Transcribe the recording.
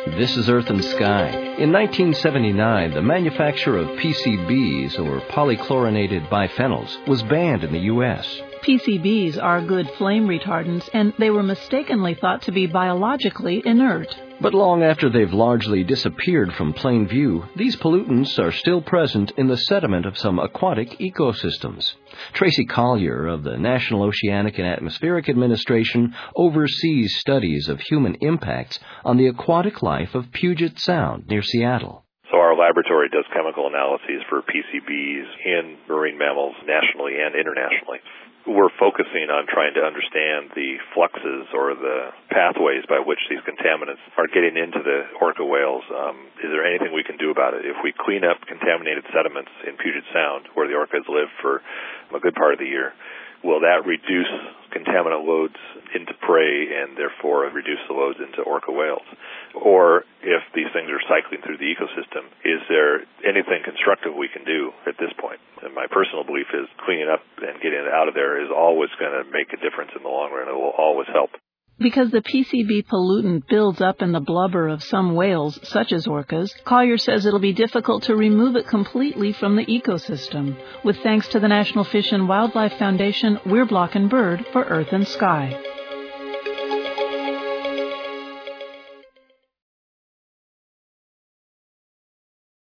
This is Earth and Sky. In 1979, the manufacture of PCBs, or polychlorinated biphenyls, was banned in the U.S. PCBs are good flame retardants, and they were mistakenly thought to be biologically inert. But long after they've largely disappeared from plain view, these pollutants are still present in the sediment of some aquatic ecosystems. Tracy Collier of the National Oceanic and Atmospheric Administration oversees studies of human impacts on the aquatic life of Puget Sound near Seattle. So our laboratory does chemical analyses for PCBs in marine mammals nationally and internationally. We're focusing on trying to understand the fluxes or the pathways by which these contaminants are getting into the orca whales. Is there anything we can do about it? If we clean up contaminated sediments in Puget Sound, where the orcas live for a good part of the year, will that reduce contaminant loads into prey and therefore reduce the loads into orca whales? Or if these things are cycling through the ecosystem, is there anything constructive we can do at this point? And my personal belief is cleaning up and getting it out of there is always going to make a difference in the long run. It will always help. Because the PCB pollutant builds up in the blubber of some whales, such as orcas, Collier says it'll be difficult to remove it completely from the ecosystem. With thanks to the National Fish and Wildlife Foundation, we're Block and Bird for Earth and Sky.